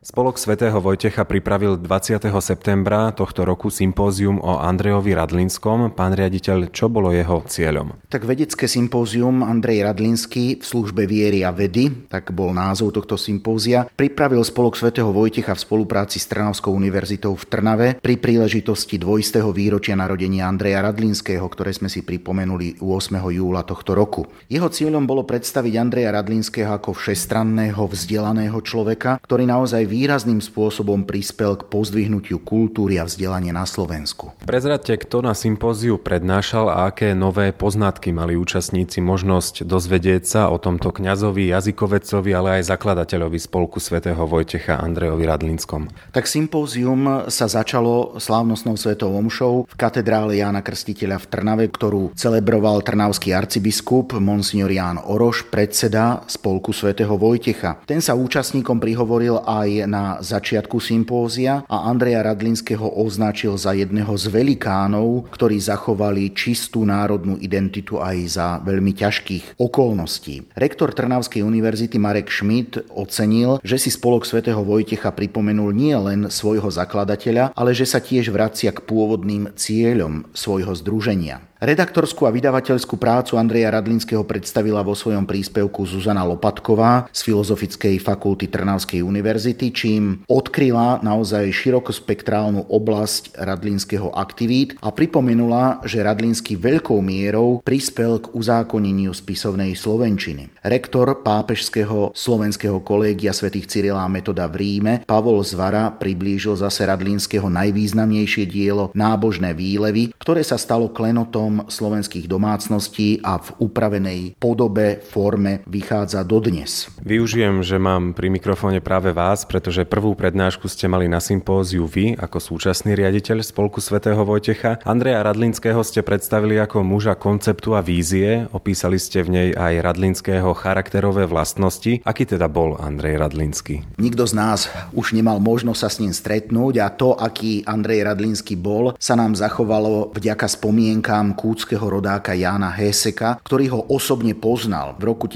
Spolok svätého Vojtecha pripravil 20. septembra tohto roku sympózium o Andrejovi Radlinskom. Pán riaditeľ, čo bolo jeho cieľom? Tak vedecké sympózium Andrej Radlinský v službe viery a vedy, tak bol názov tohto sympózia, pripravil Spolok svätého Vojtecha v spolupráci s Trnavskou univerzitou v Trnave pri príležitosti 200. výročia narodenia Andreja Radlinského, ktoré sme si pripomenuli 8. júla tohto roku. Jeho cieľom bolo predstaviť Andreja Radlinského ako všestranného, vzdelaného človeka, ktorý naozaj výrazným spôsobom prispel k pozdvihnutiu kultúry a vzdelania na Slovensku. Prezradte, kto na sympóziu prednášal a aké nové poznatky mali účastníci možnosť dozvedieť sa o tomto kňazovi, jazykovedcovi, ale aj zakladateľovi Spolku svätého Vojtecha Andrejovi Radlinskom. Tak sympózium sa začalo slávnostnou svetou omšou v katedrále Jána Krstiteľa v Trnave, ktorú celebroval trnavský arcibiskup monsignor Ján Oroš, predseda Spolku svätého Vojtecha. Ten sa účastníkom prihovoril aj na začiatku sympózia a Andreja Radlinského označil za jedného z velikánov, ktorí zachovali čistú národnú identitu aj za veľmi ťažkých okolností. Rektor Trnavskej univerzity Marek Schmidt ocenil, že si Spolok svätého Vojtecha pripomenul nie len svojho zakladateľa, ale že sa tiež vracia k pôvodným cieľom svojho združenia. Redaktorskú a vydavateľskú prácu Andreja Radlinského predstavila vo svojom príspevku Zuzana Lopatková z Filozofickej fakulty Trnavskej univerzity, čím odkryla naozaj širokospektrálnu oblasť Radlinského aktivít a pripomenula, že Radlinský veľkou mierou prispel k uzákoneniu spisovnej slovenčiny. Rektor pápežského slovenského kolégia svätých Cyrila a Metoda v Ríme Pavol Zvara priblížil zase Radlinského najvýznamnejšie dielo Nábožné výlevy, ktoré sa stalo klenotom slovenských domácností a v upravenej podobe, forme vychádza dodnes. Využijem, že mám pri mikrofóne práve vás, pretože prvú prednášku ste mali na sympóziu vy, ako súčasný riaditeľ Spolku svätého Vojtecha. Andreja Radlinského ste predstavili ako muža konceptu a vízie, opísali ste v nej aj Radlinského charakterové vlastnosti. Aký teda bol Andrej Radlinský? Nikto z nás už nemal možnosť sa s ním stretnúť a to, aký Andrej Radlinský bol, sa nám zachovalo vďaka spomienkám kútskeho rodáka Jána Héseka, ktorý ho osobne poznal. V roku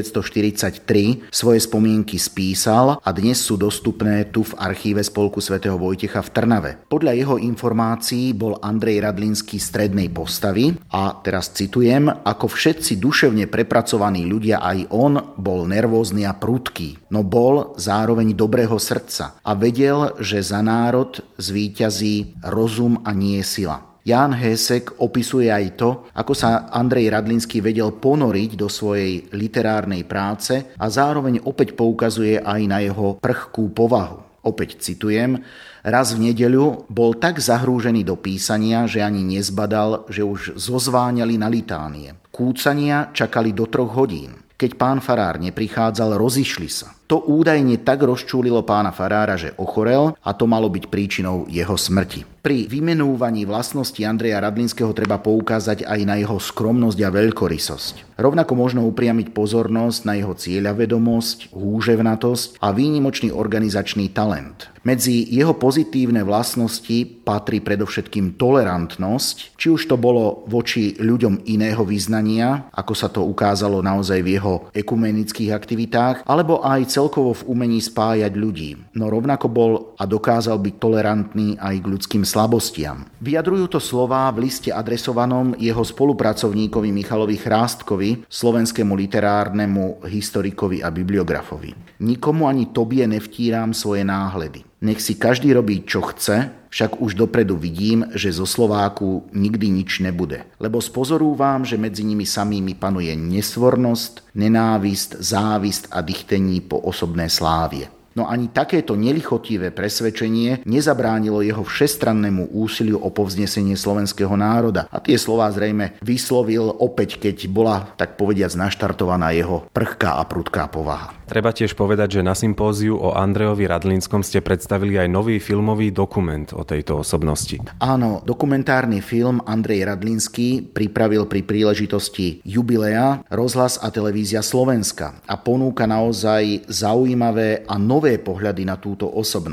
1943 svoje spomienky spísal a dnes sú dostupné tu v archíve Spolku svätého Vojtecha v Trnave. Podľa jeho informácií bol Andrej Radlinský strednej postavy a teraz citujem, ako všetci duševne prepracovaní ľudia aj on bol nervózny a prudký, no bol zároveň dobrého srdca a vedel, že za národ zvíťazí rozum a nie sila. Ján Hések opisuje aj to, ako sa Andrej Radlinský vedel ponoriť do svojej literárnej práce a zároveň opäť poukazuje aj na jeho prchkú povahu. Opäť citujem, raz v nedeľu bol tak zahrúžený do písania, že ani nezbadal, že už zozváňali na litánie. Kúcania čakali do 3 hodín. Keď pán farár neprichádzal, rozišli sa. To údajne tak rozčúlilo pána farára, že ochorel a to malo byť príčinou jeho smrti. Pri vymenúvaní vlastnosti Andreja Radlinského treba poukázať aj na jeho skromnosť a veľkorysosť. Rovnako možno upriamiť pozornosť na jeho cieľavedomosť, húževnatosť a výnimočný organizačný talent. Medzi jeho pozitívne vlastnosti patrí predovšetkým tolerantnosť, či už to bolo voči ľuďom iného vyznania, ako sa to ukázalo naozaj v jeho ekumenických aktivitách, alebo aj celkovo v umení spájať ľudí. No rovnako bol a dokázal byť tolerantný aj k ľudským slabostiam. Vyjadrujú to slová v liste adresovanom jeho spolupracovníkovi Michalovi Chrástkovi, slovenskému literárnemu historikovi a bibliografovi. Nikomu ani tobie nevtíram svoje náhledy. Nech si každý robí, čo chce, však už dopredu vidím, že zo Slováku nikdy nič nebude. Lebo spozorúvam, že medzi nimi samými panuje nesvornosť, nenávist, závisť a dychtení po osobné slávie. No ani takéto nelichotivé presvedčenie nezabránilo jeho všestrannému úsiliu o povznesenie slovenského národa. A tie slová zrejme vyslovil opäť, keď bola, tak povediac, naštartovaná jeho prchká a prudká povaha. Treba tiež povedať, že na sympóziu o Andrejovi Radlinskom ste predstavili aj nový filmový dokument o tejto osobnosti. Áno, dokumentárny film Andrej Radlinský pripravil pri príležitosti jubilea Rozhlas a televízia Slovenska a ponúka naozaj zaujímavé a nové pohľady na túto osobnosť.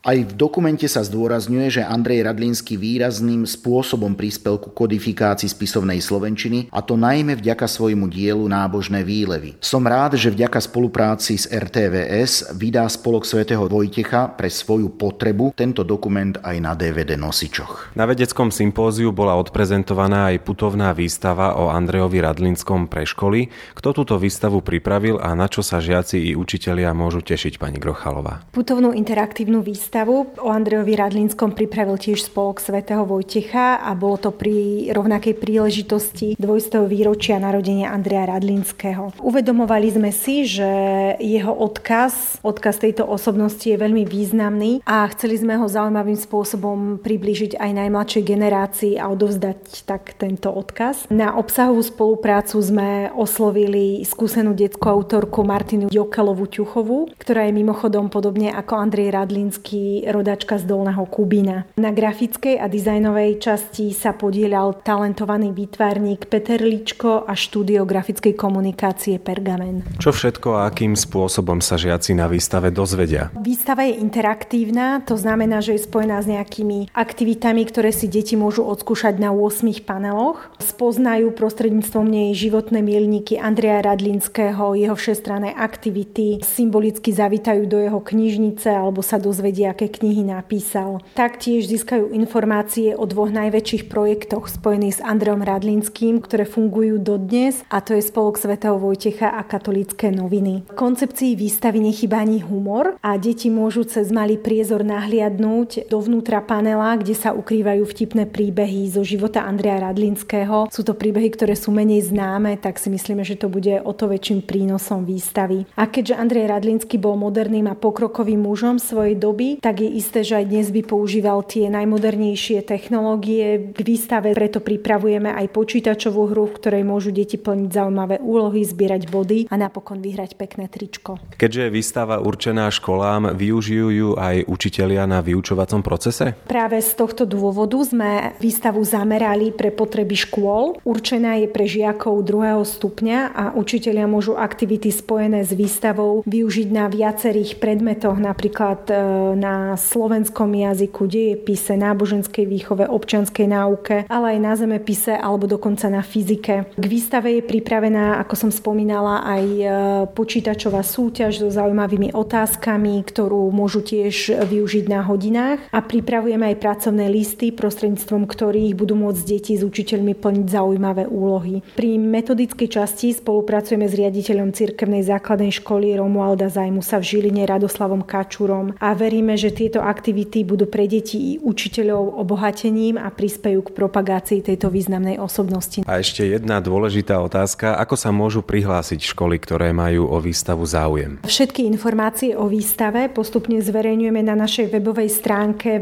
Aj v dokumente sa zdôrazňuje, že Andrej Radlínsky výrazným spôsobom prispel ku kodifikácii spisovnej slovenčiny, a to najmä vďaka svojmu dielu Nábožné výlevy. Som rád, že vďaka spolupráci s RTVS vydá Spolok svätého Vojtecha pre svoju potrebu tento dokument aj na DVD nosičoch. Na vedeckom sympóziu bola odprezentovaná aj putovná výstava o Andrejovi Radlínskom pre školy. Kto túto výstavu pripravil a na čo sa žiaci i učitelia môžu tešiť, pani Grochalová? Putovnú interaktívnu výstavu o Andrejovi Radlínskom pripravil tiež Spolok svätého Vojtecha a bolo to pri rovnakej príležitosti 200. výročia narodenia Andreja Radlínskeho. Uvedomovali sme si, že jeho odkaz tejto osobnosti je veľmi významný a chceli sme ho zaujímavým spôsobom priblížiť aj najmladšej generácii a odovzdať tak tento odkaz. Na obsahovú spoluprácu sme oslovili skúsenú detskú autorku Martinu Jokelovú-Ťuchovú, ktorá je mimochodom podobne ako Andrej Radlínsky rodačka z Dolného Kubína. Na grafickej a dizajnovej časti sa podieľal talentovaný výtvarník Peter Ličko a štúdio grafickej komunikácie Pergamen. Čo všetko a akým spôsobom sa žiaci na výstave dozvedia? Výstava je interaktívna, to znamená, že je spojená s nejakými aktivitami, ktoré si deti môžu odskúšať na 8 paneloch. Spoznajú prostredníctvom nej životné milníky Andreja Radlínskeho, jeho všestranné aktivity, symbolicky zavítajú do jeho knižnice alebo sa dozvedia, aké knihy napísal. Taktiež získajú informácie o 2 najväčších projektoch spojených s Andrejom Radlínskym, ktoré fungujú dodnes, a to je Spolok svätého Vojtecha a Katolícke noviny. V koncepcii výstavy nechýba ani humor a deti môžu cez malý priezor nahliadnúť dovnútra panela, kde sa ukrývajú vtipné príbehy zo života Andreja Radlínskeho. Sú to príbehy, ktoré sú menej známe, tak si myslíme, že to bude o to väčším prínosom výstavy. A keďže Andrej Radlínsky bol moderným a pokrokovým mužom svojej doby, tak je isté, že aj dnes by používal tie najmodernejšie technológie. K výstave preto pripravujeme aj počítačovú hru, v ktorej môžu deti plniť zaujímavé úlohy, zbierať body a napokon vyhrať pekné tričko. Keďže je výstava určená školám, využijú ju aj učitelia na vyučovacom procese? Práve z tohto dôvodu sme výstavu zamerali pre potreby škôl. Určená je pre žiakov 2. stupňa a učitelia môžu aktivity spojené s výstavou využiť na viacerých predmetoch, napríklad na slovenskom jazyku, dejepise, náboženskej výchove, občianskej náuke, ale aj na zemepise alebo dokonca na fyzike. K výstave je pripravená, ako som spomínala, aj počítačová súťaž so zaujímavými otázkami, ktorú môžu tiež využiť na hodinách, a pripravujeme aj pracovné listy, prostredníctvom ktorých budú môcť deti s učiteľmi plniť zaujímavé úlohy. Pri metodickej časti spolupracujeme s riaditeľom cirkevnej základnej školy Romualda Zajmusa v Žiline Radoslavom Kačurom a veríme, že tieto aktivity budú pre deti i učiteľov obohatením a prispejú k propagácii tejto významnej osobnosti. A ešte jedna dôležitá otázka, ako sa môžu prihlásiť školy, ktoré majú o výstavu záujem? Všetky informácie o výstave postupne zverejňujeme na našej webovej stránke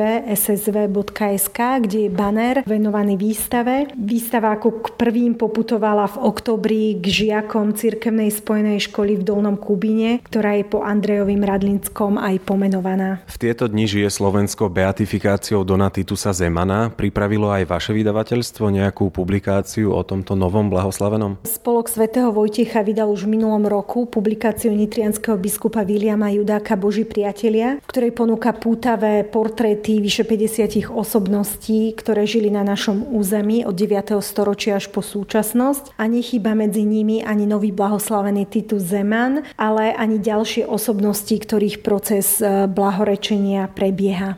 www.ssv.sk, kde je banner venovaný výstave. Výstava ako k prvým poputovala v októbri k žiakom cirkevnej spojenej školy v Dolnom Kubíne, ktorá je po Andrejovým Radlínskom aj pomenovaná. V tieto dni žije Slovensko beatifikáciou Dona Titusa Zemana. Pripravilo aj vaše vydavateľstvo nejakú publikáciu o tomto novom blahoslavenom? Spolok svätého Vojtecha vydal už v minulom roku publikáciu nitrianskeho biskupa Viliama Judáka Boží priatelia, v ktorej ponúka pútavé portréty vyše 50 osobností, ktoré žili na našom území od 9. storočia až po súčasnosť, a nechýba medzi nimi ani nový blahoslavený Titus Zeman, ale ani ďalšie osobnosti, ktorých proces blahorečenia prebieha.